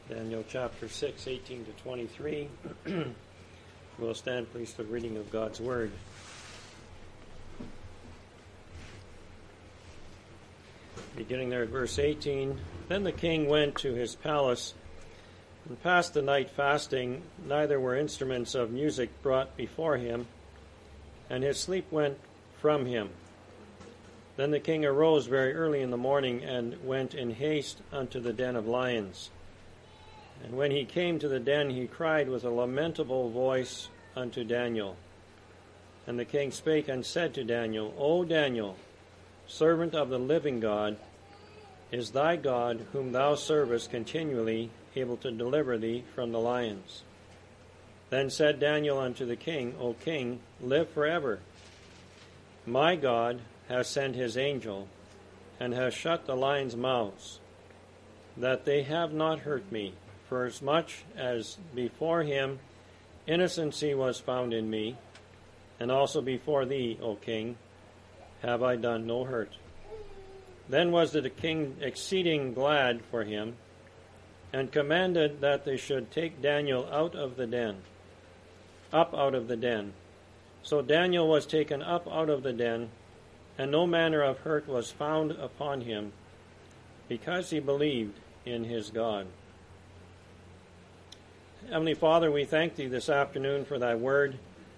Daniel chapter 6, 18 to 23. We'll stand, please, for the reading of God's Word. Beginning there at verse 18, Then the king went to his palace and passed the night fasting, neither were instruments of music brought before him, and his sleep went from him. Then the king arose very early in the morning and went in haste unto the den of lions. And when he came to the den, he cried with a lamentable voice unto Daniel. And the king spake and said to Daniel, O Daniel, servant of the living God, is thy God, whom thou servest continually, able to deliver thee from the lions? Then said Daniel unto the king, O king, live forever. My God has sent his angel, and has shut the lions' mouths, that they have not hurt me. For as much as before him innocency was found in me, and also before thee, O king, have I done no hurt. Then was the king exceeding glad for him, and commanded that they should take Daniel up out of the den. So Daniel was taken up out of the den, and no manner of hurt was found upon him, because he believed in his God. Heavenly Father, we thank thee this afternoon for thy word.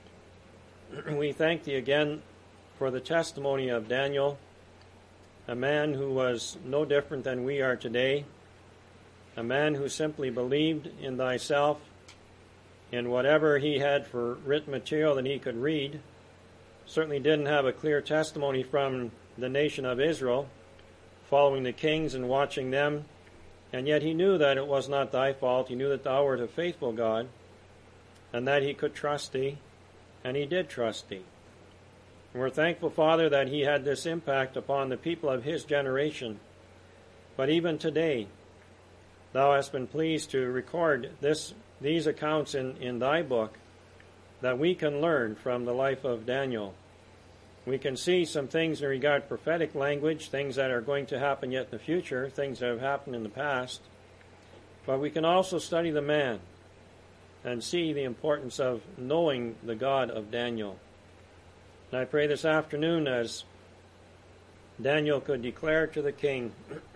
We thank thee again for the testimony of Daniel, a man who was no different than we are today, a man who simply believed in thyself, in whatever he had for written material that he could read. Certainly didn't have a clear testimony from the nation of Israel, following the kings and watching them. And yet he knew that it was not thy fault. He knew that thou wert a faithful God, and that he could trust thee, and he did trust thee. And we're thankful, Father, that he had this impact upon the people of his generation. But even today, thou hast been pleased to record these accounts in thy book, that we can learn from the life of Daniel. We can see some things in regard to prophetic language, things that are going to happen yet in the future, things that have happened in the past. But we can also study the man and see the importance of knowing the God of Daniel. And I pray this afternoon, as Daniel could declare to the king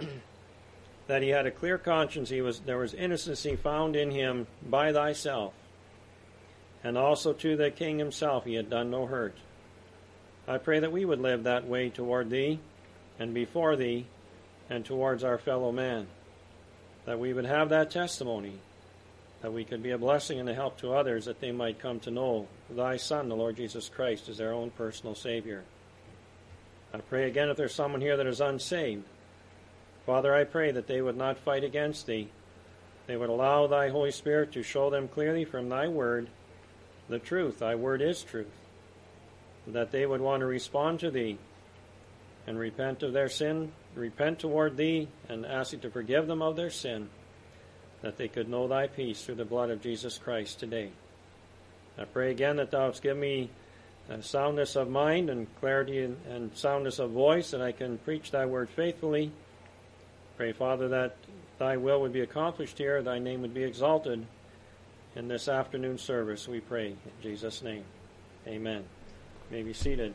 that he had a clear conscience, there was innocency found in him by thyself, and also to the king himself he had done no hurt. I pray that we would live that way toward thee and before thee and towards our fellow man, that we would have that testimony, that we could be a blessing and a help to others, that they might come to know thy Son, the Lord Jesus Christ, as their own personal Savior. I pray again, if there's someone here that is unsaved, Father, I pray that they would not fight against thee. They would allow thy Holy Spirit to show them clearly from thy word the truth. Thy word is truth. That they would want to respond to thee and repent of their sin, repent toward thee, and ask thee to forgive them of their sin, that they could know thy peace through the blood of Jesus Christ today. I pray again that thou wouldst give me soundness of mind and clarity and soundness of voice, that I can preach thy word faithfully. Pray, Father, that thy will would be accomplished here, thy name would be exalted in this afternoon service, we pray in Jesus' name. Amen. You may be seated.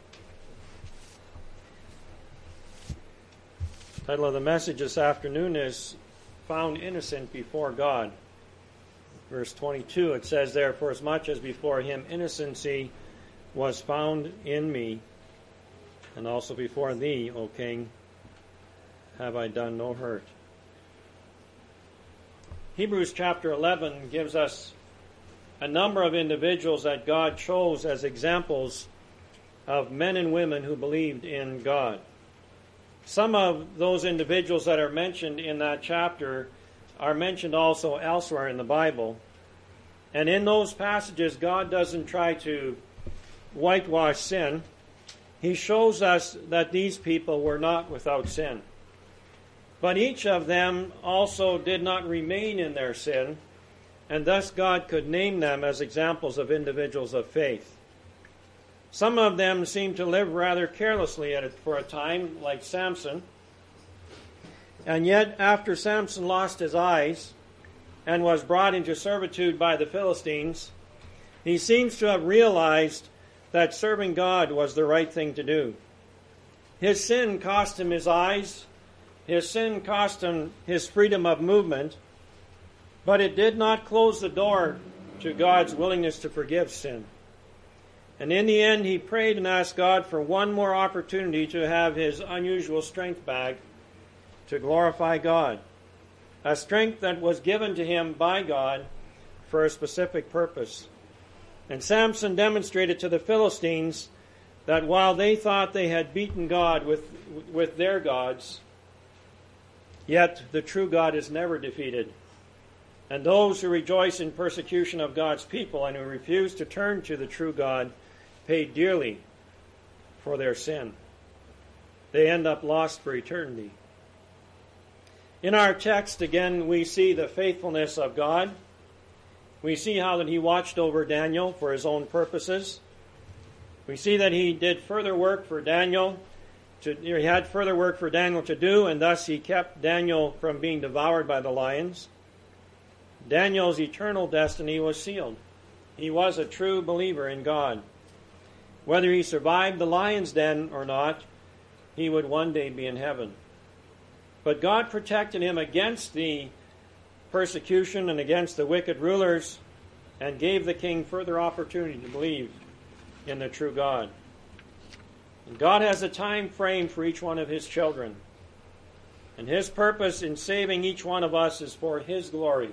The title of the message this afternoon is Found Innocent Before God. Verse 22, it says, Therefore, as much as before him innocency was found in me, and also before thee, O king, have I done no hurt. Hebrews chapter 11 gives us a number of individuals that God chose as examples of men and women who believed in God. Some of those individuals that are mentioned in that chapter are mentioned also elsewhere in the Bible. And in those passages, God doesn't try to whitewash sin. He shows us that these people were not without sin. But each of them also did not remain in their sin, and thus God could name them as examples of individuals of faith. Some of them seem to live rather carelessly for a time, like Samson. And yet, after Samson lost his eyes, and was brought into servitude by the Philistines, he seems to have realized that serving God was the right thing to do. His sin cost him his eyes. His sin cost him his freedom of movement. But it did not close the door to God's willingness to forgive sin. And in the end, he prayed and asked God for one more opportunity to have his unusual strength back to glorify God. A strength that was given to him by God for a specific purpose. And Samson demonstrated to the Philistines that while they thought they had beaten God with their gods, yet the true God is never defeated. And those who rejoice in persecution of God's people and who refuse to turn to the true God pay dearly for their sin. They end up lost for eternity. In our text, again, we see the faithfulness of God. We see how that he watched over Daniel for his own purposes. We see that he did further work for Daniel. He had further work for Daniel to do, and thus he kept Daniel from being devoured by the lions. Daniel's eternal destiny was sealed. He was a true believer in God. Whether he survived the lion's den or not, he would one day be in heaven. But God protected him against the persecution and against the wicked rulers and gave the king further opportunity to believe in the true God. And God has a time frame for each one of his children. And his purpose in saving each one of us is for his glory.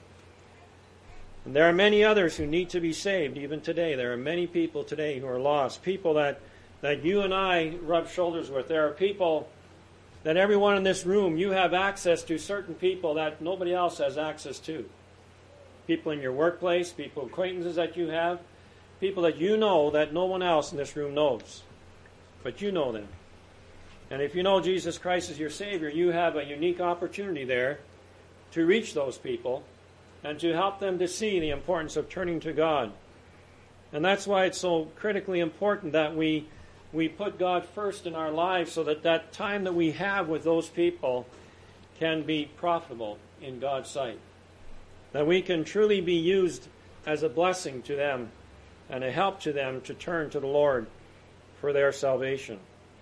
And there are many others who need to be saved even today. There are many people today who are lost. People that you and I rub shoulders with. There are people that everyone in this room, you have access to certain people that nobody else has access to. People in your workplace, people, acquaintances that you have, people that you know that no one else in this room knows. But you know them. And if you know Jesus Christ as your Savior, you have a unique opportunity there to reach those people and to help them to see the importance of turning to God. And that's why it's so critically important that we put God first in our lives so that that time that we have with those people can be profitable in God's sight. That we can truly be used as a blessing to them and a help to them to turn to the Lord for their salvation.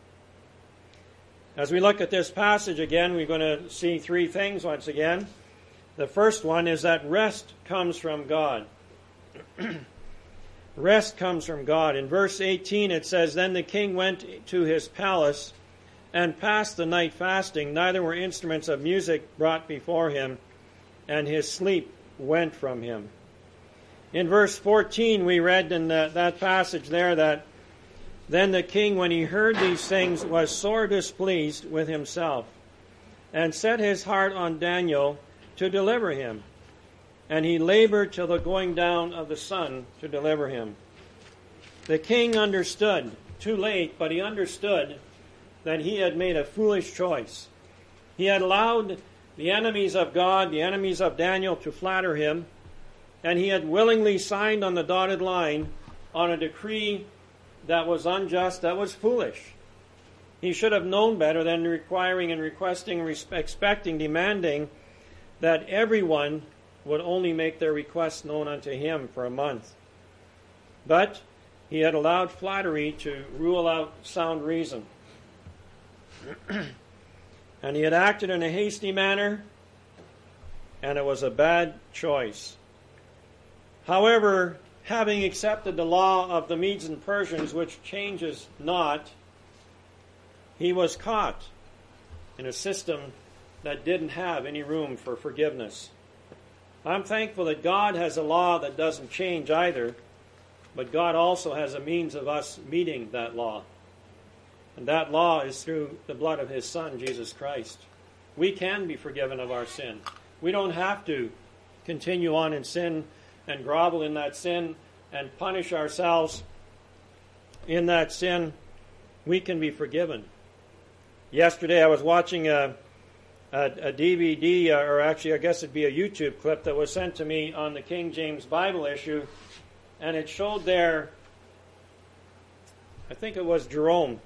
As we look at this passage again, we're going to see three things once again. The first one is that rest comes from God. Rest comes from God. In verse 18 it says, "Then the king went to his palace and passed the night fasting. Neither were instruments of music brought before him, and his sleep went from him." In verse 14 we read in that passage there that, "Then the king, when he heard these things, was sore displeased with himself, and set his heart on Daniel to deliver him. And he labored till the going down of the sun to deliver him." The king understood, too late, but he understood that he had made a foolish choice. He had allowed the enemies of God, the enemies of Daniel, to flatter him, and he had willingly signed on the dotted line on a decree that was unjust, that was foolish. He should have known better than requiring and requesting, expecting, demanding that everyone would only make their requests known unto him for a month. But he had allowed flattery to rule out sound reason. And he had acted in a hasty manner, and it was a bad choice. However, having accepted the law of the Medes and Persians, which changes not, he was caught in a system that didn't have any room for forgiveness. I'm thankful that God has a law that doesn't change either, but God also has a means of us meeting that law. And that law is through the blood of his Son, Jesus Christ. We can be forgiven of our sin. We don't have to continue on in sin and grovel in that sin and punish ourselves in that sin. We can be forgiven. Yesterday I was watching a DVD, or actually I guess it'd be a YouTube clip that was sent to me on the King James Bible issue, and it showed there, I think it was Jerome,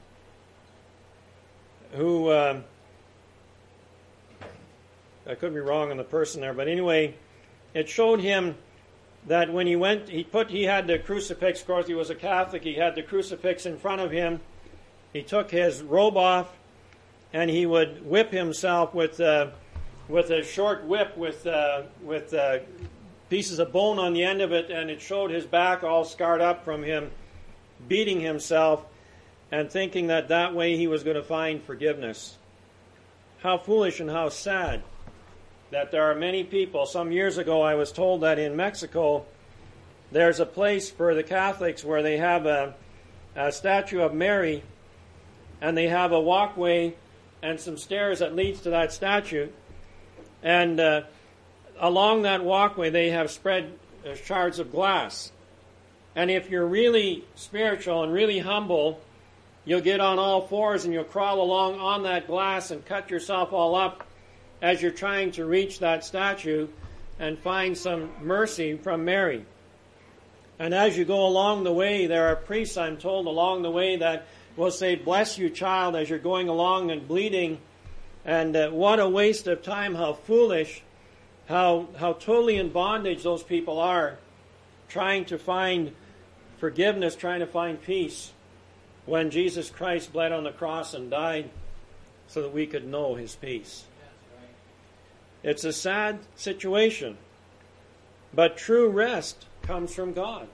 who, I could be wrong on the person there, but anyway, It showed him that when he went, he had the crucifix. Of course, he was a Catholic. He had the crucifix in front of him. He took his robe off, and he would whip himself with a short whip with pieces of bone on the end of it, and it showed his back all scarred up from him beating himself and thinking that that way he was going to find forgiveness. How foolish and how sad that there are many people. Some years ago I was told that in Mexico there's a place for the Catholics where they have a statue of Mary, and they have a walkway and some stairs that leads to that statue, and along that walkway they have spread shards of glass. And if you're really spiritual and really humble, you'll get on all fours and you'll crawl along on that glass and cut yourself all up as you're trying to reach that statue and find some mercy from Mary. And as you go along the way, there are priests, I'm told, along the way that will say, "Bless you, child," as you're going along and bleeding. And what a waste of time, how foolish, how totally in bondage those people are, trying to find forgiveness, trying to find peace, when Jesus Christ bled on the cross and died so that we could know his peace. It's a sad situation, but true rest comes from God.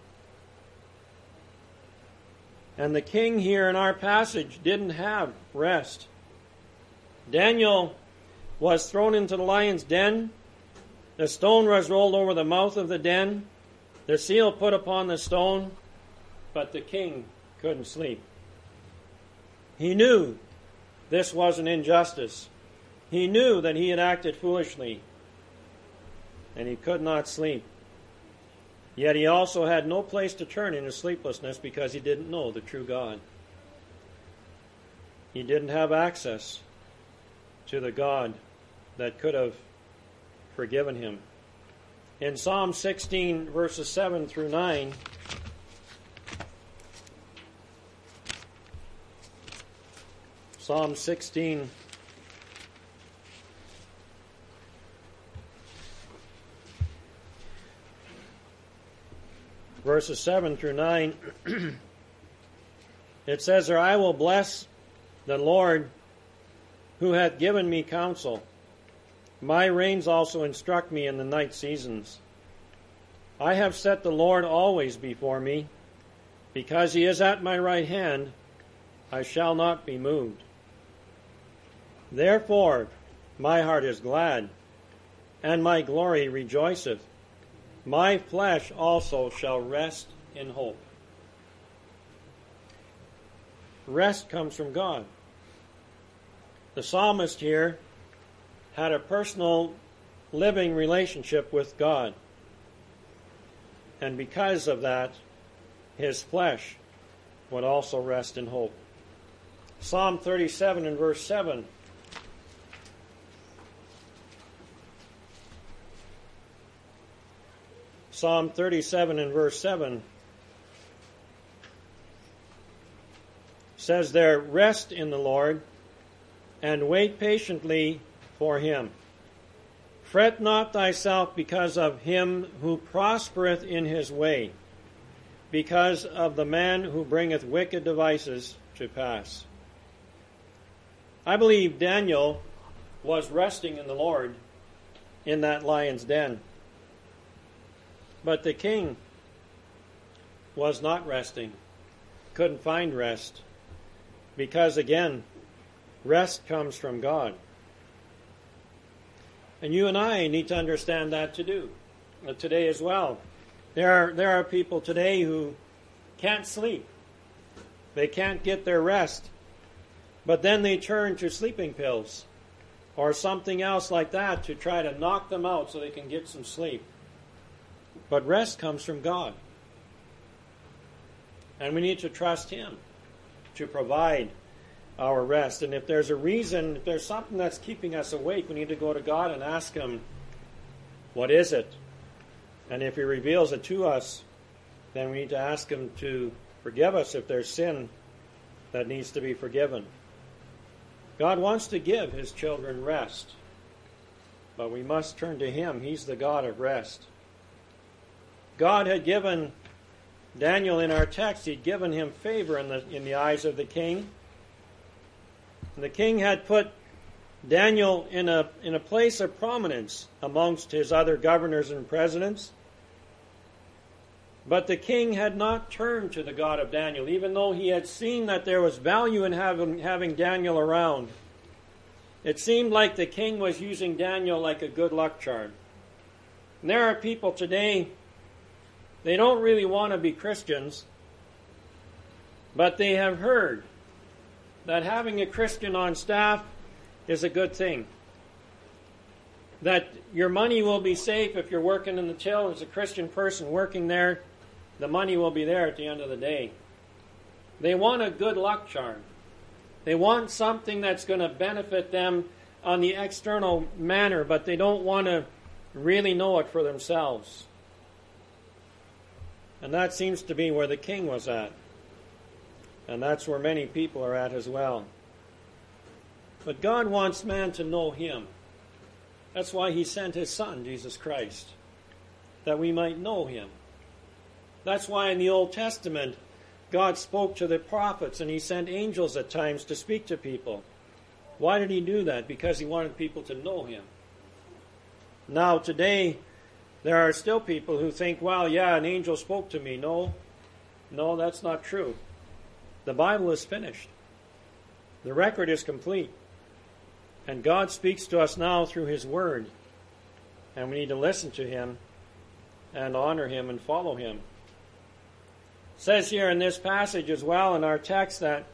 And the king here in our passage didn't have rest. Daniel was thrown into the lion's den. The stone was rolled over the mouth of the den. The seal put upon the stone, but the king couldn't sleep. He knew this was an injustice. He knew that he had acted foolishly, and he could not sleep. Yet he also had no place to turn in his sleeplessness because he didn't know the true God. He didn't have access to the God that could have forgiven him. In Psalm 16, verses 7 through 9, Psalm 16, verses 7 through 9, it says there, "I will bless the Lord who hath given me counsel. My reins also instruct me in the night seasons. I have set the Lord always before me. Because he is at my right hand, I shall not be moved. Therefore my heart is glad, and my glory rejoiceth. My flesh also shall rest in hope." Rest comes from God. The psalmist here had a personal living relationship with God. And because of that, his flesh would also rest in hope. Psalm 37 and verse 7. Psalm 37 and verse 7 says there, "Rest in the Lord, and wait patiently for him. Fret not thyself because of him who prospereth in his way, because of the man who bringeth wicked devices to pass." I believe Daniel was resting in the Lord in that lion's den. But the king was not resting, couldn't find rest, because again, rest comes from God. And you and I need to understand that today as well. There are people today who can't sleep. They can't get their rest. But then they turn to sleeping pills or something else like that to try to knock them out so they can get some sleep. But rest comes from God. And we need to trust him to provide our rest. And if there's a reason, if there's something that's keeping us awake, we need to go to God and ask him, what is it? And if he reveals it to us, then we need to ask him to forgive us if there's sin that needs to be forgiven. God wants to give his children rest. but we must turn to Him. He's the God of rest. God had given Daniel in our text, He'd given him favor in the eyes of the king. And the king had put Daniel in a place of prominence amongst his other governors and presidents. But the king had not turned to the God of Daniel, even though he had seen that there was value in having Daniel around. It seemed like the king was using Daniel like a good luck charm. And there are people today, they don't really want to be Christians, but they have heard that having a Christian on staff is a good thing. That your money will be safe if you're working in the till. As a Christian person working there, the money will be there at the end of the day. They want a good luck charm. They want something that's going to benefit them on the external manner, but they don't want to really know it for themselves. And that seems to be where the king was at. And that's where many people are at as well. But God wants man to know Him. That's why He sent His Son, Jesus Christ, that we might know Him. That's why in the Old Testament, God spoke to the prophets and He sent angels at times to speak to people. Why did He do that? Because He wanted people to know Him. Now, today, there are still people who think, well, yeah, an angel spoke to me. No, that's not true. The Bible is finished. The record is complete. And God speaks to us now through His Word. And we need to listen to Him and honor Him and follow Him. It says here in this passage as well in our text that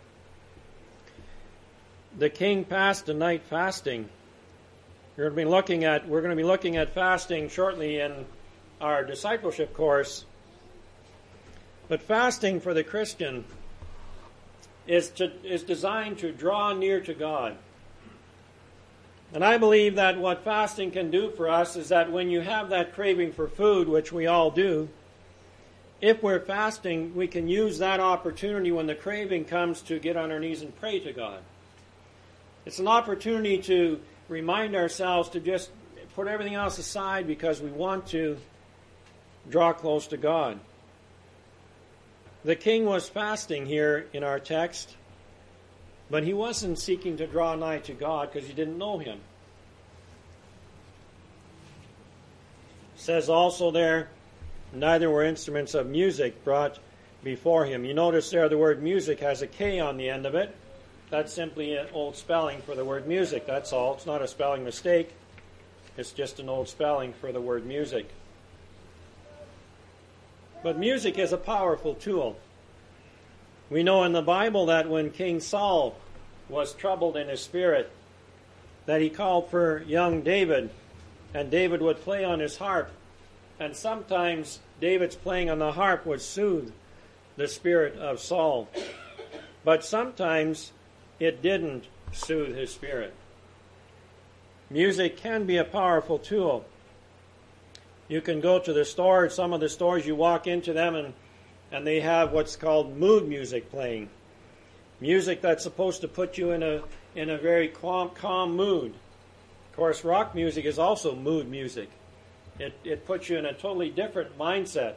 the king passed the night fasting. We're going to be looking at fasting shortly in our discipleship course. But fasting for the Christian is designed to draw near to God. And I believe that what fasting can do for us is that when you have that craving for food, which we all do, if we're fasting, we can use that opportunity when the craving comes to get on our knees and pray to God. It's an opportunity to remind ourselves to just put everything else aside because we want to draw close to God. The king was fasting here in our text, but he wasn't seeking to draw nigh to God because he didn't know Him. It says also there, neither were instruments of music brought before him. You notice there the word music has a K on the end of it. That's simply an old spelling for the word music, that's all. It's not a spelling mistake. It's just an old spelling for the word music. But music is a powerful tool. We know in the Bible that when King Saul was troubled in his spirit, that he called for young David, and David would play on his harp. And sometimes David's playing on the harp would soothe the spirit of Saul. But sometimes it didn't soothe his spirit. Music can be a powerful tool. You can go to the store, some of the stores you walk into them and they have what's called mood music playing. Music that's supposed to put you in a very calm mood. Of course, rock music is also mood music. It puts you in a totally different mindset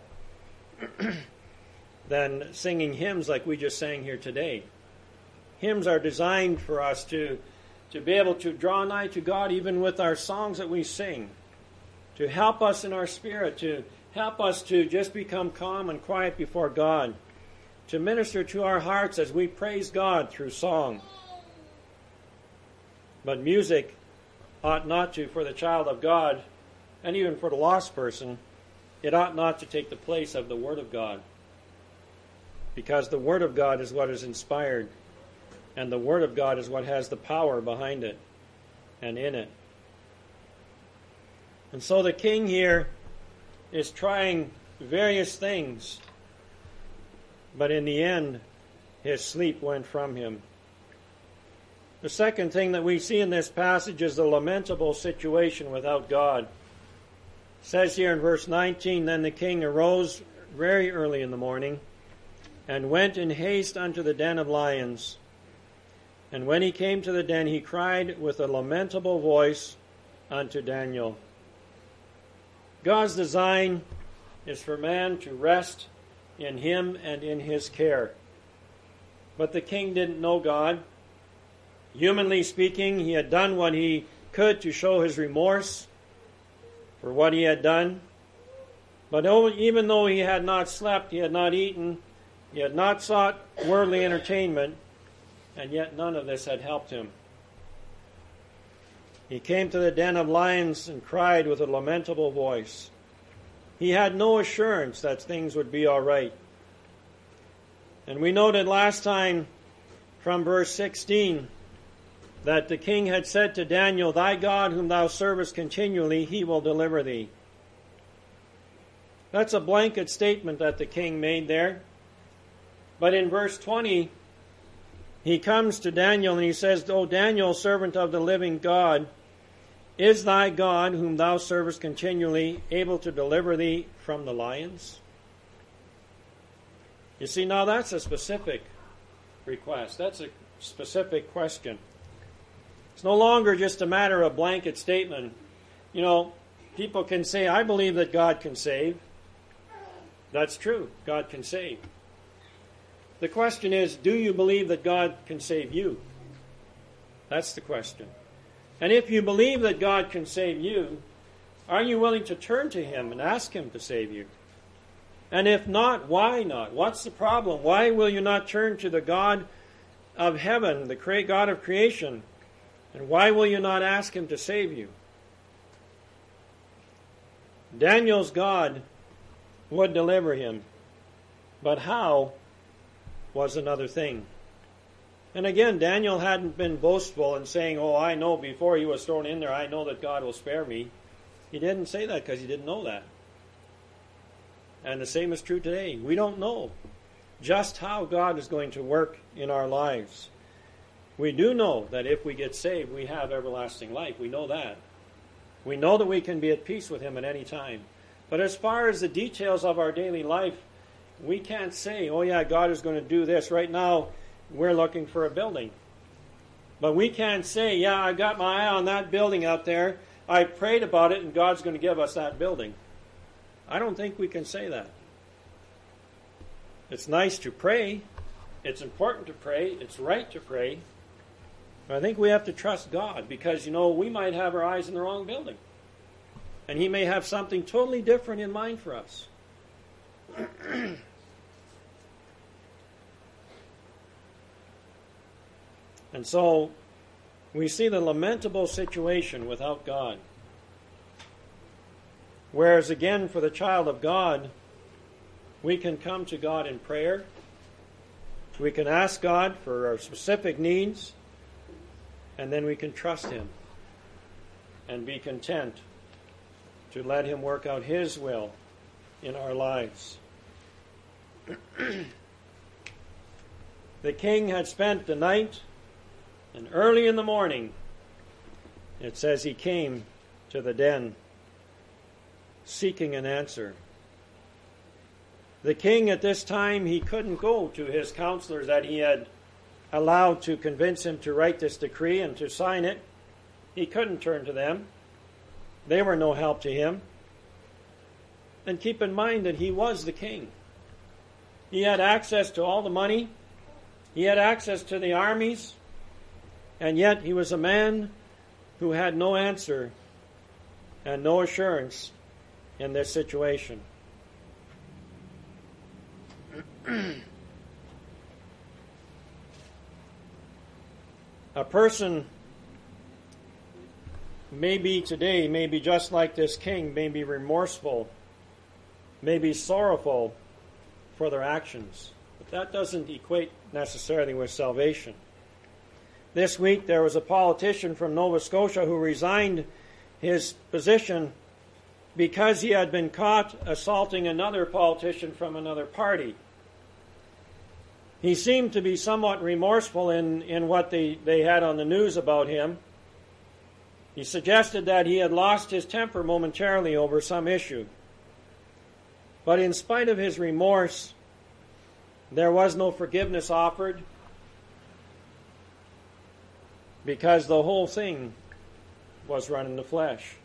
than singing hymns like we just sang here today. Hymns are designed for us to be able to draw nigh to God even with our songs that we sing, to help us in our spirit, to help us to just become calm and quiet before God, to minister to our hearts as we praise God through song. But music ought not to, for the child of God, and even for the lost person, it ought not to take the place of the Word of God. Because the Word of God is what is inspired, and the Word of God is what has the power behind it and in it. And so the king here is trying various things, but in the end, his sleep went from him. The second thing that we see in this passage is the lamentable situation without God. It says here in verse 19, Then the king arose very early in the morning, and went in haste unto the den of lions. And when he came to the den, he cried with a lamentable voice unto Daniel. God's design is for man to rest in him and in his care. But the king didn't know God. Humanly speaking, he had done what he could to show his remorse for what he had done. But even though he had not slept, he had not eaten, he had not sought worldly entertainment, and yet none of this had helped him. He came to the den of lions and cried with a lamentable voice. He had no assurance that things would be all right. And we noted last time from verse 16 that the king had said to Daniel, "Thy God whom thou servest continually, he will deliver thee." That's a blanket statement that the king made there. But in verse 20, he comes to Daniel and he says, "O Daniel, servant of the living God, is thy God whom thou servest continually able to deliver thee from the lions?" You see, now that's a specific request. That's a specific question. It's no longer just a matter of blanket statement. You know, people can say, "I believe that God can save." That's true. God can save. The question is, do you believe that God can save you? That's the question. And if you believe that God can save you, are you willing to turn to him and ask him to save you? And if not, why not? What's the problem? Why will you not turn to the God of heaven, the God of creation? And why will you not ask him to save you? Daniel's God would deliver him, but how was another thing. And again, Daniel hadn't been boastful and saying, "Oh, I know before he was thrown in there, I know that God will spare me." He didn't say that because he didn't know that. And the same is true today. We don't know just how God is going to work in our lives. We do know that if we get saved, we have everlasting life. We know that. We know that we can be at peace with him at any time. But as far as the details of our daily life, we can't say, "Oh yeah, God is going to do this." Right now, we're looking for a building. But we can't say, "Yeah, I got my eye on that building out there. I prayed about it and God's going to give us that building." I don't think we can say that. It's nice to pray. It's important to pray. It's right to pray. But I think we have to trust God because, we might have our eyes in the wrong building. And he may have something totally different in mind for us. And so we see the lamentable situation without God. Whereas again, for the child of God, we can come to God in prayer. We can ask God for our specific needs, and then we can trust him and be content to let him work out his will in our lives. The king had spent the night, and early in the morning, it says he came to the den, seeking an answer. The king at this time, he couldn't go to his counselors that he had allowed to convince him to write this decree and to sign it. He couldn't turn to them. They were no help to him. And keep in mind that he was the king. He had access to all the money. He had access to the armies. And yet he was a man who had no answer and no assurance in this situation. A person maybe today, maybe just like this king, may be remorseful, may be sorrowful for their actions. But that doesn't equate necessarily with salvation. This week there was a politician from Nova Scotia who resigned his position because he had been caught assaulting another politician from another party. He seemed to be somewhat remorseful in what they had on the news about him. He suggested that he had lost his temper momentarily over some issue. But in spite of his remorse, there was no forgiveness offered, because the whole thing was run in the flesh.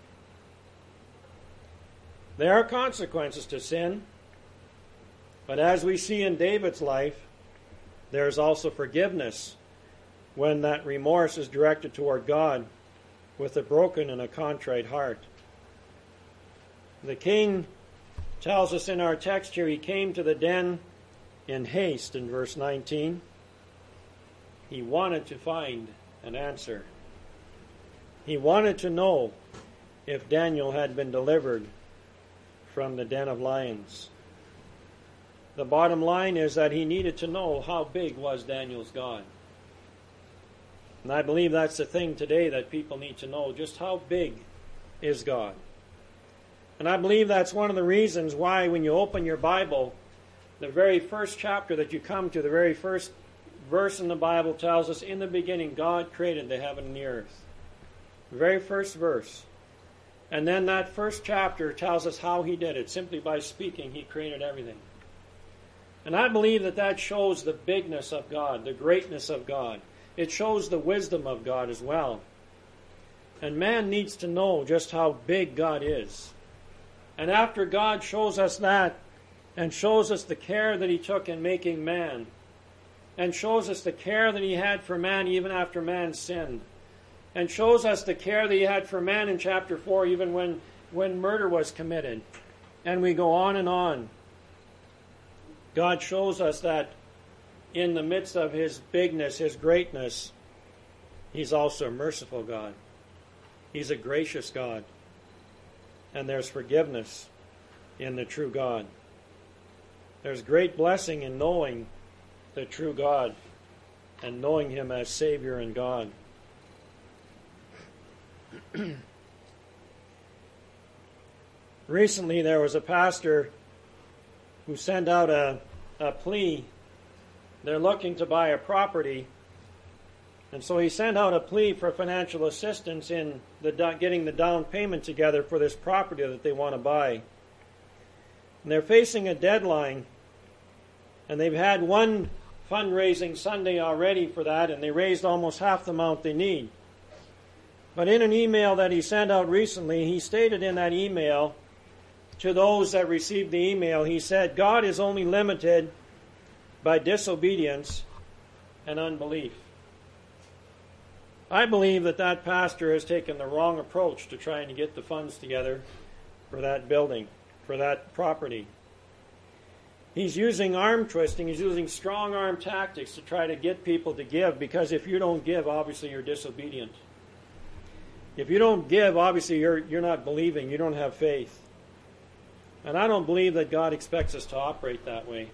There are consequences to sin, but as we see in David's life, there is also forgiveness when that remorse is directed toward God with a broken and a contrite heart. The king tells us in our text here, he came to the den in haste in verse 19. He wanted to find an answer. He wanted to know if Daniel had been delivered from the den of lions. The bottom line is that he needed to know how big was Daniel's God. And I believe that's the thing today that people need to know, just how big is God. And I believe that's one of the reasons why when you open your Bible, the very first chapter that you come to, the very first verse in the Bible tells us, in the beginning God created the heaven and the earth. The very first verse. And then that first chapter tells us how he did it. Simply by speaking, he created everything. And I believe that that shows the bigness of God, the greatness of God. It shows the wisdom of God as well. And man needs to know just how big God is. And after God shows us that, and shows us the care that he took in making man, and shows us the care that he had for man even after man sinned, and shows us the care that he had for man in chapter 4 even when murder was committed, and we go on and on. God shows us that in the midst of his bigness, his greatness, he's also a merciful God. He's a gracious God. And there's forgiveness in the true God. There's great blessing in knowing the true God and knowing him as Savior and God. Recently there was a pastor who sent out a plea. They're looking to buy a property, and so he sent out a plea for financial assistance in getting the down payment together for this property that they want to buy. And they're facing a deadline, and they've had one fundraising Sunday already for that, and they raised almost half the amount they need. But in an email that he sent out recently, he stated in that email to those that received the email, he said, God is only limited by disobedience and unbelief. I believe that that pastor has taken the wrong approach to trying to get the funds together for that building, for that property. He's using arm twisting, he's using strong arm tactics to try to get people to give, because if you don't give, obviously you're disobedient. If you don't give, obviously you're not believing, you don't have faith. And I don't believe that God expects us to operate that way.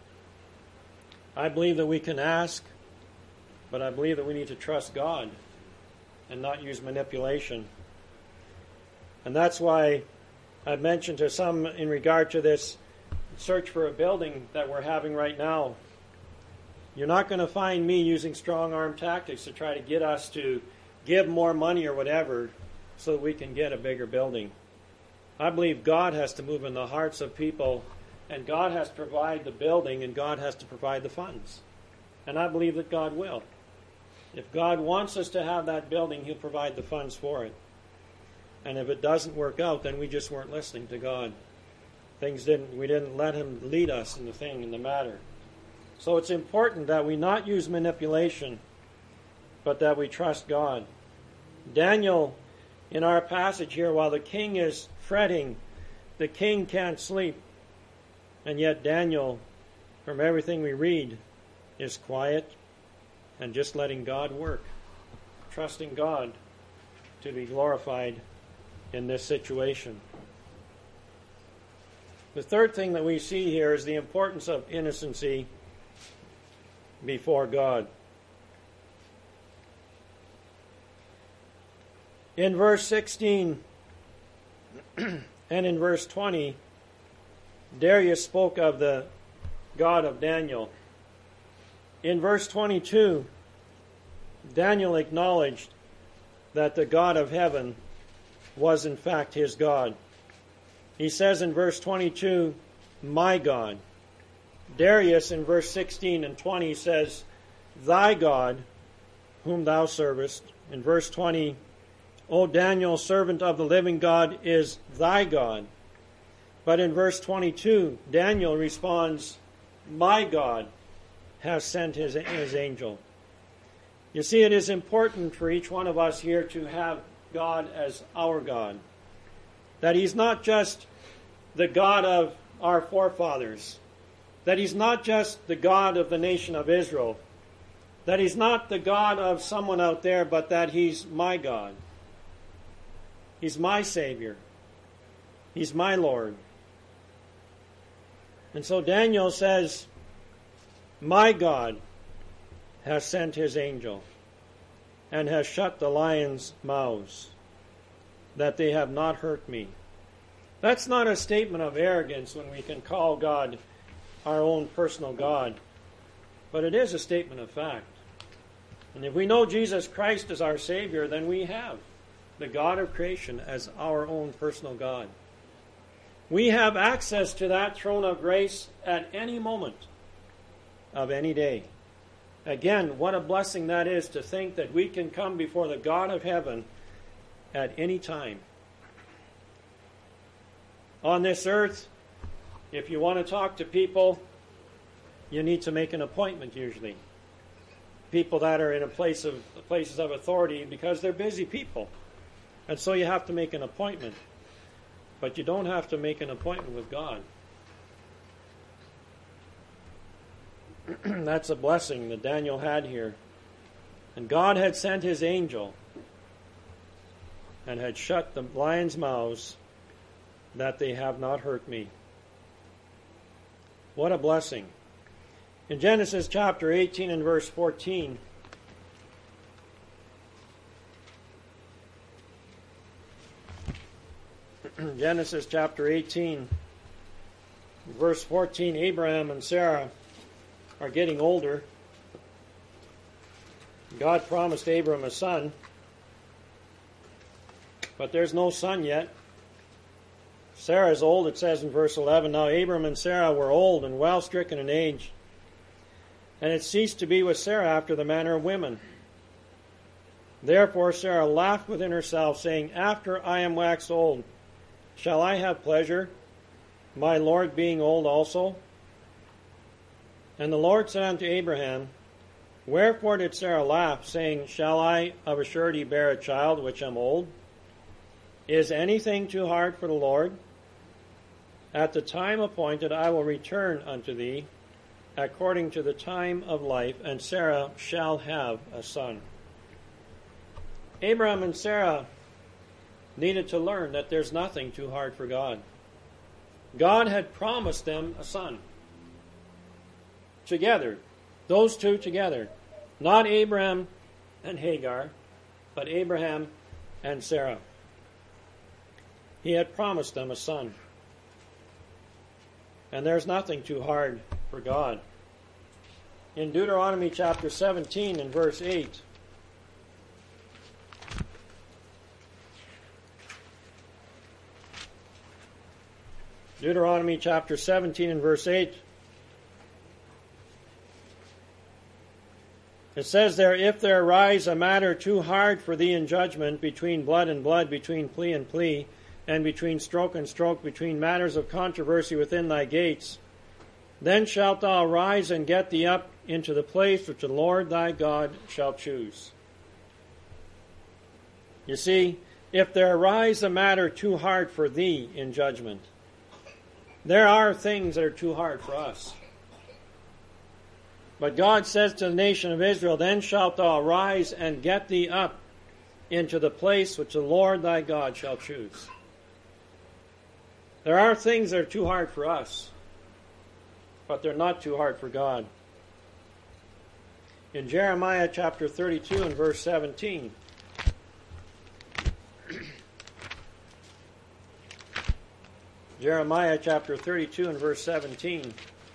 I believe that we can ask, but I believe that we need to trust God and not use manipulation. And that's why I mentioned to some in regard to this search for a building that we're having right now. You're not going to find me using strong arm tactics to try to get us to give more money or whatever so that we can get a bigger building. I believe God has to move in the hearts of people, and God has to provide the building, and God has to provide the funds. And I believe that God will. If God wants us to have that building, he'll provide the funds for it. And if it doesn't work out, then we just weren't listening to God. We didn't let him lead us in the matter. So it's important that we not use manipulation, but that we trust God. Daniel, in our passage here, while the king is fretting, the king can't sleep. And yet Daniel, from everything we read, is quiet and just letting God work, trusting God to be glorified in this situation. The third thing that we see here is the importance of innocency before God. In verse 16 and in verse 20, Darius spoke of the God of Daniel. In verse 22, Daniel acknowledged that the God of heaven was in fact his God. He says in verse 22, my God. Darius in verse 16 and 20 says, thy God, whom thou servest. In verse 20, O Daniel, servant of the living God, is thy God. But in verse 22, Daniel responds, my God has sent his angel. You see, it is important for each one of us here to have God as our God. That he's not just the God of our forefathers. That he's not just the God of the nation of Israel. That he's not the God of someone out there, but that he's my God. He's my Savior. He's my Lord. And so Daniel says, my God has sent his angel and has shut the lions' mouths, that they have not hurt me. That's not a statement of arrogance when we can call God our own personal God, but it is a statement of fact. And if we know Jesus Christ as our Savior, then we have the God of creation as our own personal God. We have access to that throne of grace at any moment of any day. Again, what a blessing that is to think that we can come before the God of heaven at any time. On this earth, if you want to talk to people, you need to make an appointment usually. People that are in places of authority, because they're busy people. And so you have to make an appointment. But you don't have to make an appointment with God. That's a blessing that Daniel had here. And God had sent his angel and had shut the lions' mouths, that they have not hurt me. What a blessing. In Genesis chapter 18 and verse 14, Genesis chapter 18, verse 14, Abraham and Sarah are getting older. God promised Abram a son, but there's no son yet. Sarah's old, it says in verse 11. Now Abram and Sarah were old and well stricken in age, and it ceased to be with Sarah after the manner of women. Therefore Sarah laughed within herself, saying, after I am waxed old, shall I have pleasure, my Lord being old also? And the Lord said unto Abraham, wherefore did Sarah laugh, saying, shall I of a surety bear a child which am old? Is anything too hard for the Lord? At the time appointed I will return unto thee, according to the time of life, and Sarah shall have a son. Abraham and Sarah needed to learn that there's nothing too hard for God. God had promised them a son. Together. Those two together. Not Abraham and Hagar, but Abraham and Sarah. He had promised them a son. And there's nothing too hard for God. In Deuteronomy chapter 17 and verse 8, Deuteronomy chapter 17 and verse 8, it says there, if there arise a matter too hard for thee in judgment, between blood and blood, between plea and plea, and between stroke and stroke, between matters of controversy within thy gates, then shalt thou arise and get thee up into the place which the Lord thy God shall choose. You see, if there arise a matter too hard for thee in judgment, there are things that are too hard for us. But God says to the nation of Israel, then shalt thou arise and get thee up into the place which the Lord thy God shall choose. There are things that are too hard for us, but they're not too hard for God. In Jeremiah chapter 32 and verse 17, Jeremiah chapter 32 and verse 17.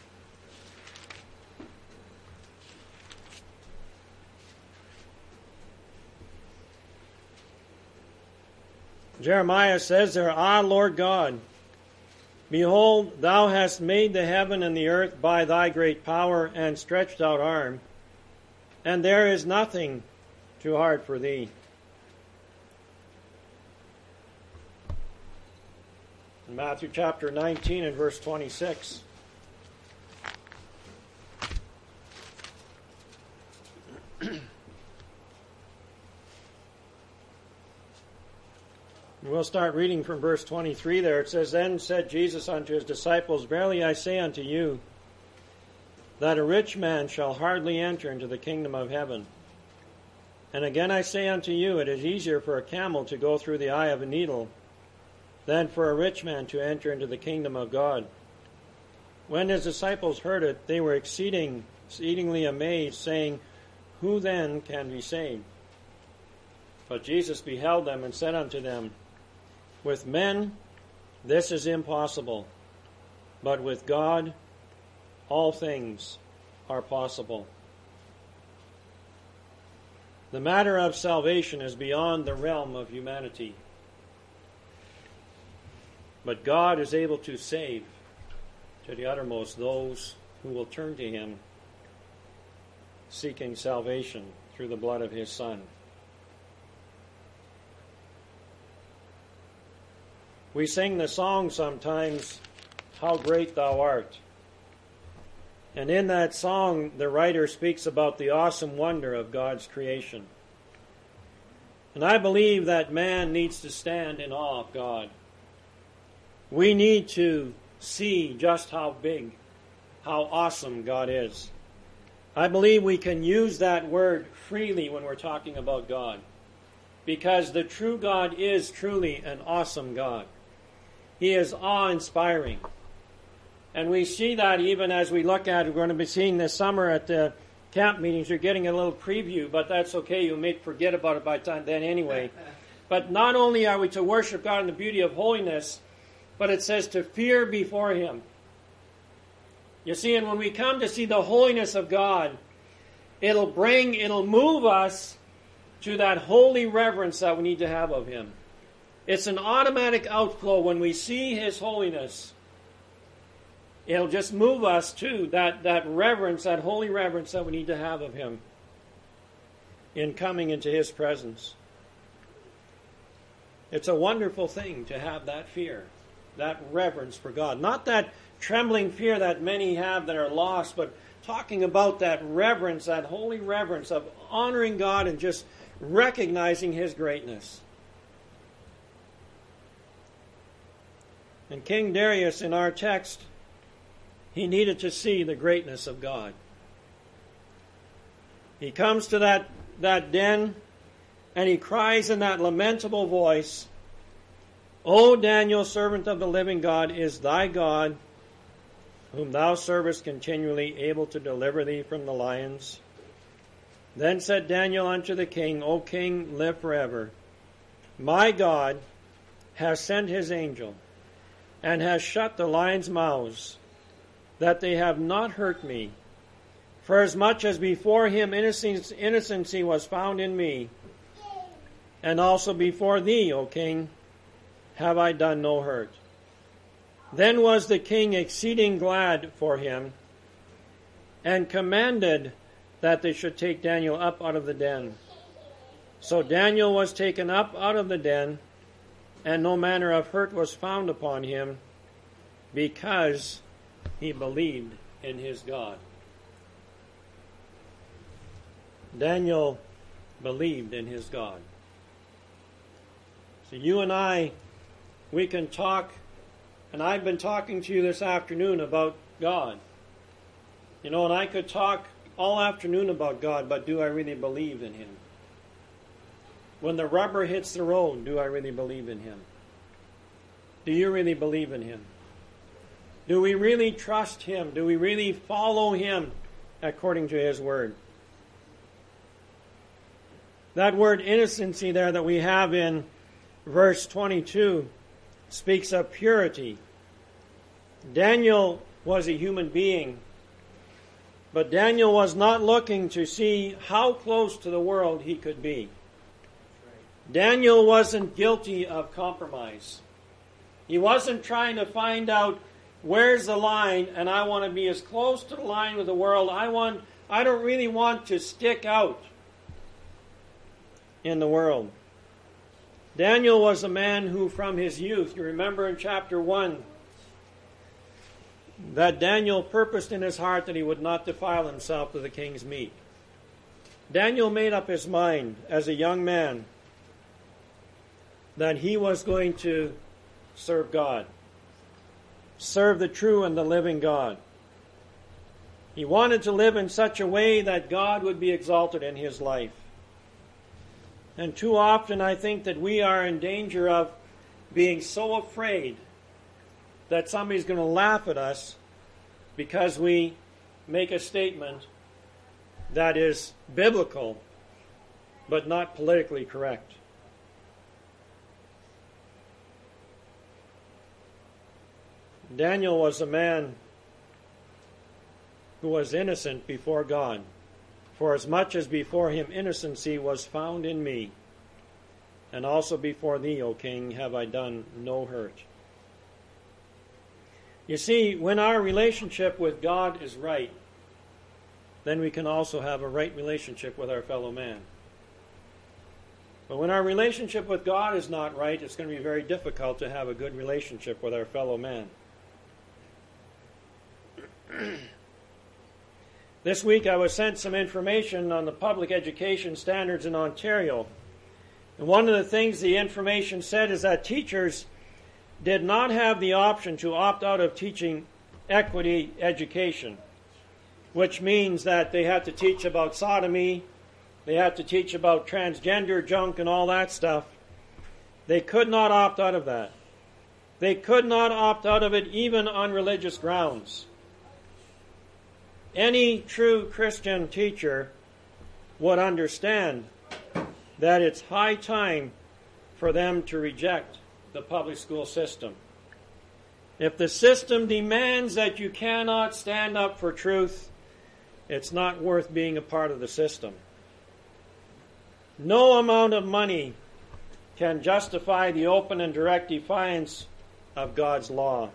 Jeremiah says there, Ah, Lord God, behold, thou hast made the heaven and the earth by thy great power and stretched out arm, and there is nothing too hard for thee. Matthew chapter 19 and verse 26. We'll start reading from verse 23 there. It says, Then said Jesus unto his disciples, Verily I say unto you, that a rich man shall hardly enter into the kingdom of heaven. And again I say unto you, it is easier for a camel to go through the eye of a needle than for a rich man to enter into the kingdom of God. When his disciples heard it, they were exceedingly amazed, saying, Who then can be saved? But Jesus beheld them and said unto them, With men this is impossible, but with God all things are possible. The matter of salvation is beyond the realm of humanity. But God is able to save to the uttermost those who will turn to Him, seeking salvation through the blood of His Son. We sing the song sometimes, How Great Thou Art. And in that song, the writer speaks about the awesome wonder of God's creation. And I believe that man needs to stand in awe of God. We need to see just how big, how awesome God is. I believe we can use that word freely when we're talking about God, because the true God is truly an awesome God. He is awe-inspiring. And we see that even as we look at, we're going to be seeing this summer at the camp meetings. You're getting a little preview, but that's okay. You may forget about it by the time then anyway. But not only are we to worship God in the beauty of holiness, but it says to fear before Him. You see, and when we come to see the holiness of God, it'll move us to that holy reverence that we need to have of Him. It's an automatic outflow when we see His holiness. It'll just move us to that reverence, that holy reverence that we need to have of Him in coming into His presence. It's a wonderful thing to have that fear, that reverence for God. Not that trembling fear that many have that are lost, but talking about that reverence, that holy reverence of honoring God and just recognizing His greatness. And King Darius in our text, he needed to see the greatness of God. He comes to that den and he cries in that lamentable voice, O Daniel, servant of the living God, is thy God, whom thou servest continually, able to deliver thee from the lions? Then said Daniel unto the king, O king, live forever. My God has sent his angel, and has shut the lions' mouths, that they have not hurt me. For as much as before him innocency was found in me, and also before thee, O king, have I done no hurt. Then was the king exceeding glad for him, and commanded that they should take Daniel up out of the den. So Daniel was taken up out of the den, and no manner of hurt was found upon him, because he believed in his God. Daniel believed in his God. So you and I, we can talk, and I've been talking to you this afternoon about God. You know, and I could talk all afternoon about God, but do I really believe in Him? When the rubber hits the road, do I really believe in Him? Do you really believe in Him? Do we really trust Him? Do we really follow Him according to His Word? That word innocency there that we have in verse 22 speaks of purity. Daniel was a human being, but Daniel was not looking to see how close to the world he could be. Daniel wasn't guilty of compromise. He wasn't trying to find out where's the line, and I want to be as close to the line with the world. I don't really want to stick out in the world. Daniel was a man who from his youth, you remember in chapter 1, that Daniel purposed in his heart that he would not defile himself with the king's meat. Daniel made up his mind as a young man that he was going to serve God, serve the true and the living God. He wanted to live in such a way that God would be exalted in his life. And too often I think that we are in danger of being so afraid that somebody's going to laugh at us because we make a statement that is biblical but not politically correct. Daniel was a man who was innocent before God. For as much as before him innocency was found in me, and also before thee, O king, have I done no hurt. You see, when our relationship with God is right, then we can also have a right relationship with our fellow man. But when our relationship with God is not right, it's going to be very difficult to have a good relationship with our fellow man. This week I was sent some information on the public education standards in Ontario. And one of the things the information said is that teachers did not have the option to opt out of teaching equity education, which means that they had to teach about sodomy, they had to teach about transgender junk and all that stuff. They could not opt out of that. They could not opt out of it even on religious grounds. Any true Christian teacher would understand that it's high time for them to reject the public school system. If the system demands that you cannot stand up for truth, it's not worth being a part of the system. No amount of money can justify the open and direct defiance of God's law.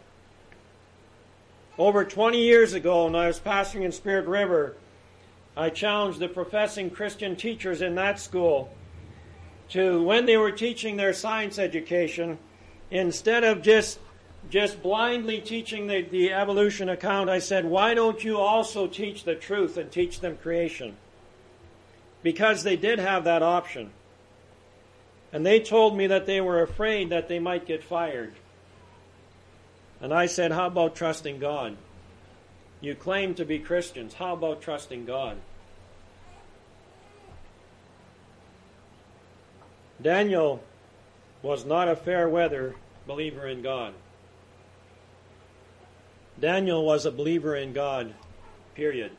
Over 20 years ago, when I was pastoring in Spirit River, I challenged the professing Christian teachers in that school to, when they were teaching their science education, instead of just blindly teaching the evolution account, I said, why don't you also teach the truth and teach them creation? Because they did have that option. And they told me that they were afraid that they might get fired. And I said, how about trusting God? You claim to be Christians. How about trusting God? Daniel was not a fair weather believer in God. Daniel was a believer in God, period.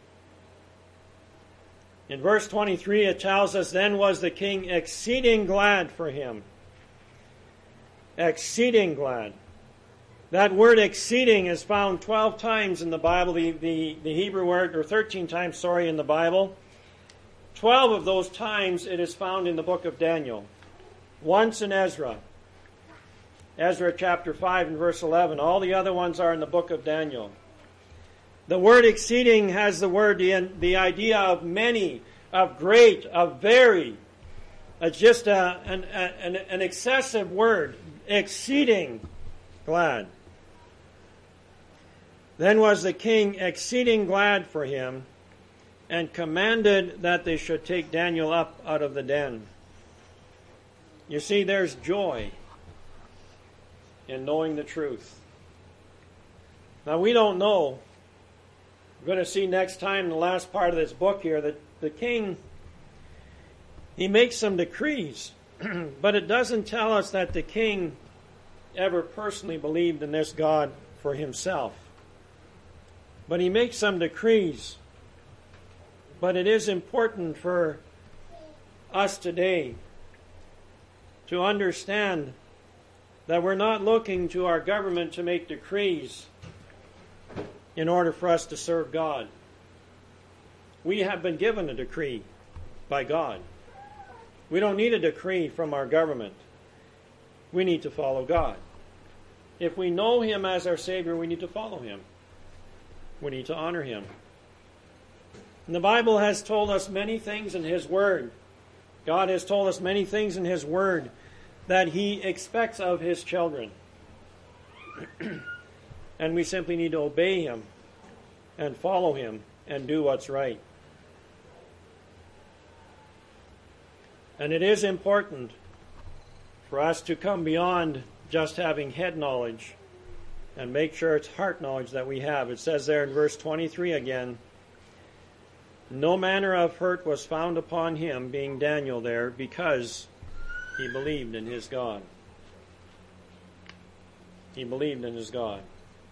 In verse 23 it tells us, then was the king exceeding glad for him. Exceeding glad. That word exceeding is found 12 times in the Bible, the Hebrew word, or 13 times, in the Bible. 12 of those times it is found in the book of Daniel. Once in Ezra. Ezra chapter 5 and verse 11. All the other ones are in the book of Daniel. The word exceeding has the word, the idea of many, of great, of very. It's just an excessive word. Exceeding glad. Then was the king exceeding glad for him, and commanded that they should take Daniel up out of the den. You see, there's joy in knowing the truth. Now, we don't know. We're going to see next time in the last part of this book here that the king, he makes some decrees, but it doesn't tell us that the king ever personally believed in this God for himself. But he makes some decrees. But it is important for us today to understand that we're not looking to our government to make decrees in order for us to serve God. We have been given a decree by God. We don't need a decree from our government. We need to follow God. If we know Him as our Savior, we need to follow Him. We need to honor Him. And the Bible has told us many things in His Word. God has told us many things in His Word that He expects of His children. And we simply need to obey Him and follow Him and do what's right. And it is important for us to come beyond just having head knowledge and make sure it's heart knowledge that we have. It says there in verse 23 again, no manner of hurt was found upon him, being Daniel there, because he believed in his God. He believed in his God.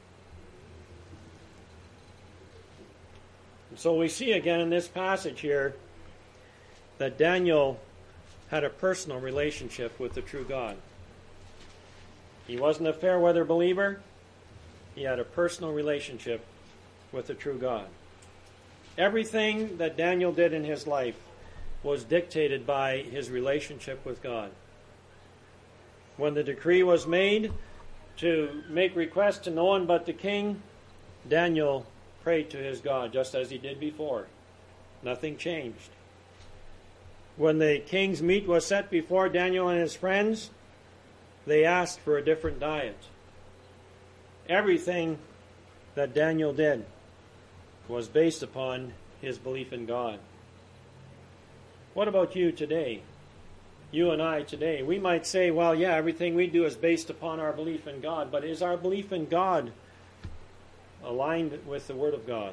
And so we see again in this passage here that Daniel had a personal relationship with the true God. He wasn't a fair weather believer. He had a personal relationship with the true God. Everything that Daniel did in his life was dictated by his relationship with God. When the decree was made to make request to no one but the king, Daniel prayed to his God just as he did before. Nothing changed. When the king's meat was set before Daniel and his friends, they asked for a different diet. Everything that Daniel did was based upon his belief in God. What about you today? You and I today. We might say, well, yeah, everything we do is based upon our belief in God, but is our belief in God aligned with the Word of God?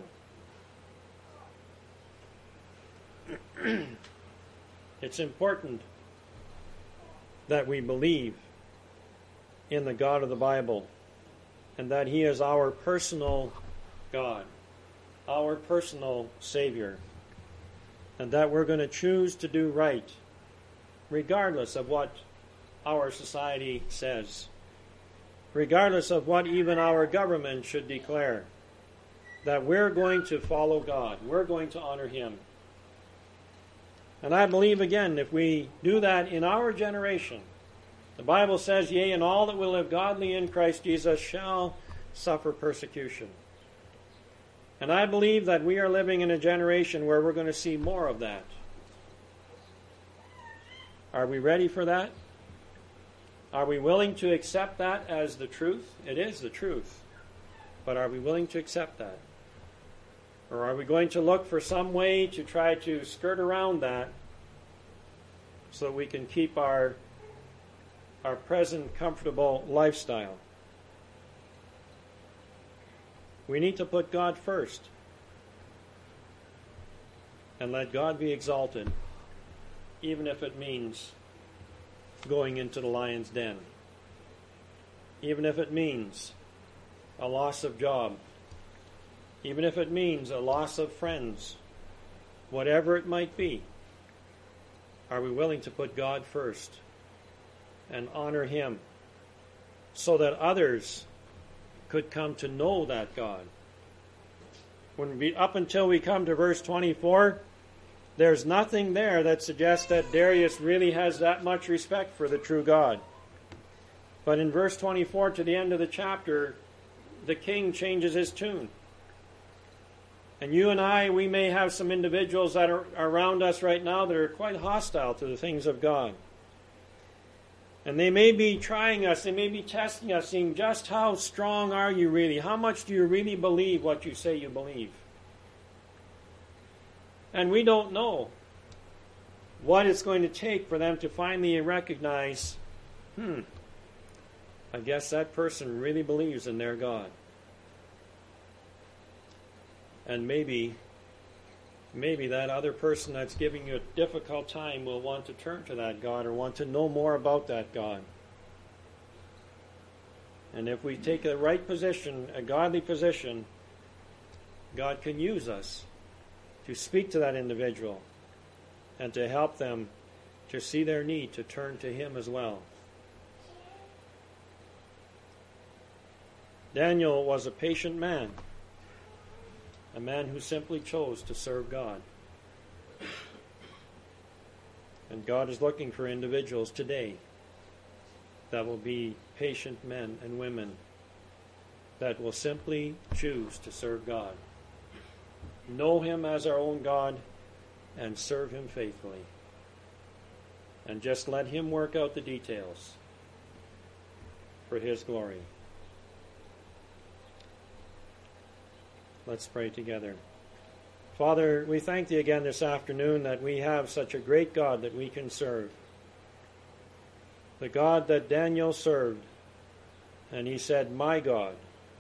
It's important that we believe in the God of the Bible and that He is our personal God, our personal Savior, and that we're going to choose to do right regardless of what our society says, regardless of what even our government should declare, that we're going to follow God, we're going to honor Him. And I believe, again, if we do that in our generation, the Bible says, yea, and all that will live godly in Christ Jesus shall suffer persecution. And I believe that we are living in a generation where we're going to see more of that. Are we ready for that? Are we willing to accept that as the truth? It is the truth. But are we willing to accept that? Or are we going to look for some way to try to skirt around that so that we can keep our present comfortable lifestyle? We need to put God first and let God be exalted, even if it means going into the lion's den, even if it means a loss of job, even if it means a loss of friends, whatever it might be. Are we willing to put God first and honor Him so that others could come to know that God? Up until we come to verse 24, there's nothing there that suggests that Darius really has that much respect for the true God. But in verse 24 to the end of the chapter, the king changes his tune. And you and I, we may have some individuals that are around us right now that are quite hostile to the things of God. And they may be trying us, they may be testing us, seeing just how strong are you really? How much do you really believe what you say you believe? And we don't know what it's going to take for them to finally recognize, I guess that person really believes in their God. And maybe that other person that's giving you a difficult time will want to turn to that God or want to know more about that God. And if we take a right position, a godly position, God can use us to speak to that individual and to help them to see their need to turn to Him as well. Daniel was a patient man, a man who simply chose to serve God. And God is looking for individuals today that will be patient men and women that will simply choose to serve God, know Him as our own God, and serve Him faithfully. and just let Him work out the details for His glory. Let's pray together. Father, we thank Thee again this afternoon that we have such a great God that we can serve. The God that Daniel served, and he said, "My God."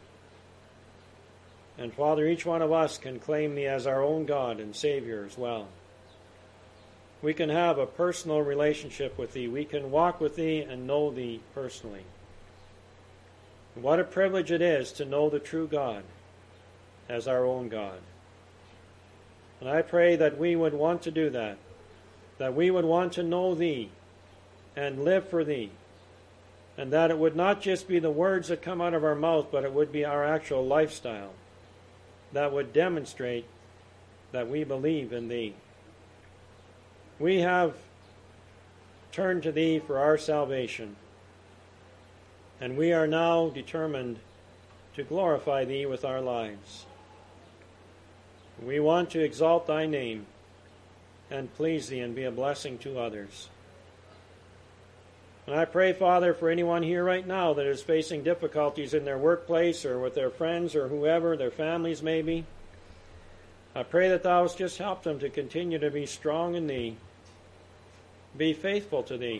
And Father, each one of us can claim Thee as our own God and Savior as well. We can have a personal relationship with Thee. We can walk with Thee and know Thee personally. What a privilege it is to know the true God as our own God. And I pray that we would want to do that we would want to know Thee and live for Thee, and that it would not just be the words that come out of our mouth, but it would be our actual lifestyle that would demonstrate that we believe in Thee. We have turned to Thee for our salvation, and we are now determined to glorify Thee with our lives. We want to exalt Thy name and please Thee and be a blessing to others. And I pray, Father, for anyone here right now that is facing difficulties in their workplace or with their friends or whoever, their families maybe. I pray that Thou would just help them to continue to be strong in Thee, be faithful to Thee,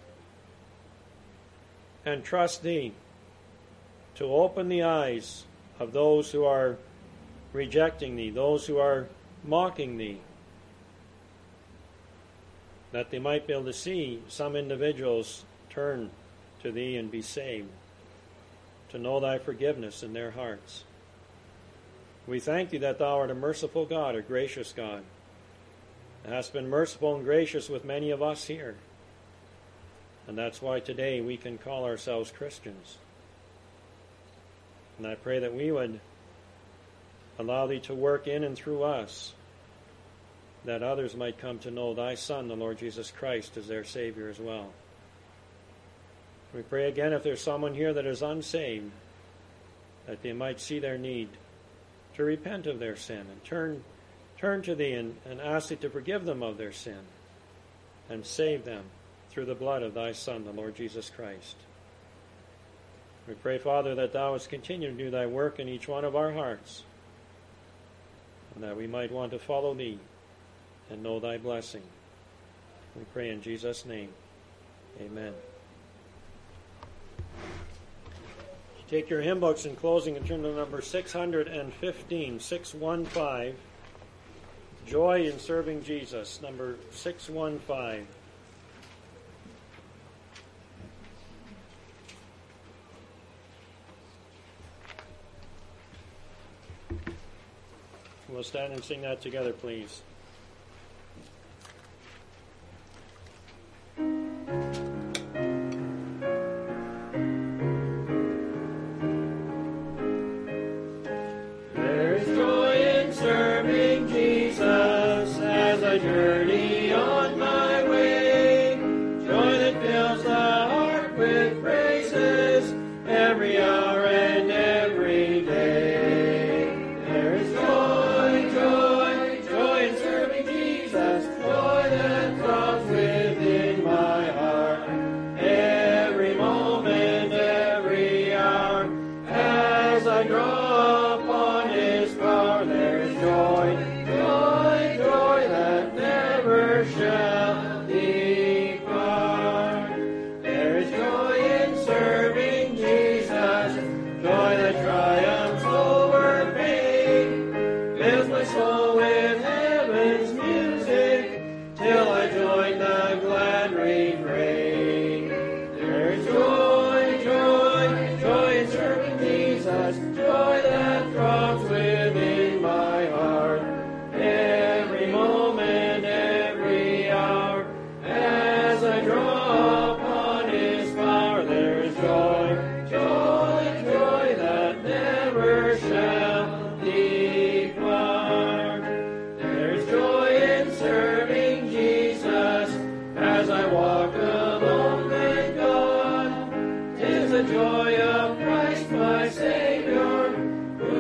and trust Thee to open the eyes of those who are rejecting Thee, those who are mocking Thee, that they might be able to see some individuals turn to Thee and be saved, to know Thy forgiveness in their hearts. We thank Thee that Thou art a merciful God, a gracious God. Thou hast been merciful and gracious with many of us here. And that's why today we can call ourselves Christians. And I pray that we would allow Thee to work in and through us, that others might come to know Thy Son, the Lord Jesus Christ, as their Savior as well. We pray again, if there's someone here that is unsaved, that they might see their need to repent of their sin and turn to Thee and ask Thee to forgive them of their sin and save them through the blood of Thy Son, the Lord Jesus Christ. We pray, Father, that Thou wouldst continue to do Thy work in each one of our hearts, and that we might want to follow Thee and know Thy blessing. We pray in Jesus' name. Amen. Take your hymn books in closing and turn to number 615, 615. Joy in Serving Jesus, number 615. We'll stand and sing that together, please. There's joy in serving Jesus as I journey on my way, joy that fills the heart with praises every hour and every day. There is joy, joy, joy in serving Jesus, joy that throbs within my heart. Every moment, every hour, as I draw upon His power, there is joy, joy, joy that never shall depart. There is joy in serving Jesus, joy that triumphs over pain, fills my soul with heaven's music, till I join the glad refrain. There is joy, joy, joy in serving Jesus, joy that throbs within my heart. Every moment, every hour, as I draw upon His power, there is joy, joy, joy that never shall depart. There is joy in serving Jesus as I walk alone with God. 'Tis the joy of Christ my Savior, who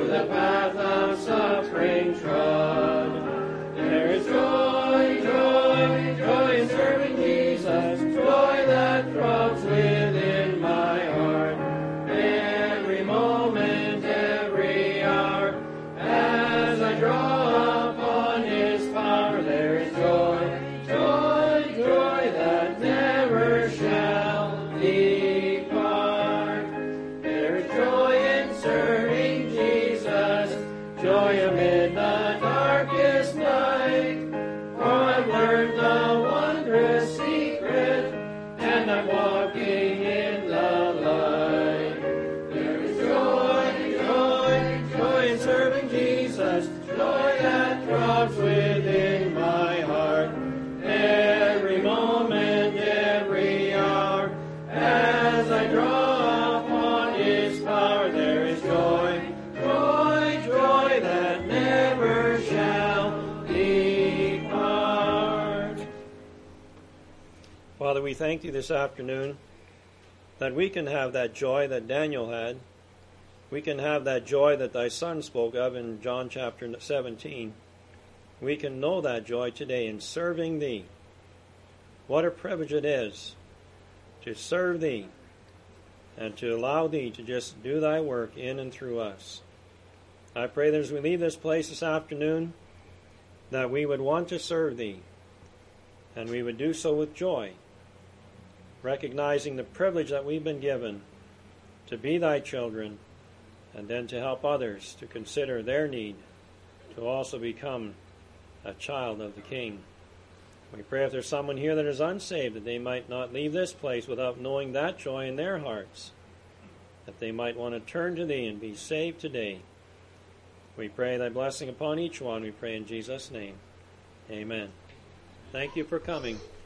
Father, we thank Thee this afternoon that we can have that joy that Daniel had. We can have that joy that Thy Son spoke of in John chapter 17. We can know that joy today in serving Thee. What a privilege it is to serve Thee and to allow Thee to just do Thy work in and through us. I pray that as we leave this place this afternoon, that we would want to serve Thee, and we would do so with joy, recognizing the privilege that we've been given to be Thy children, and then to help others to consider their need to also become a child of the King. We pray if there's someone here that is unsaved, that they might not leave this place without knowing that joy in their hearts, that they might want to turn to Thee and be saved today. We pray Thy blessing upon each one. We pray in Jesus' name. Amen. Thank you for coming.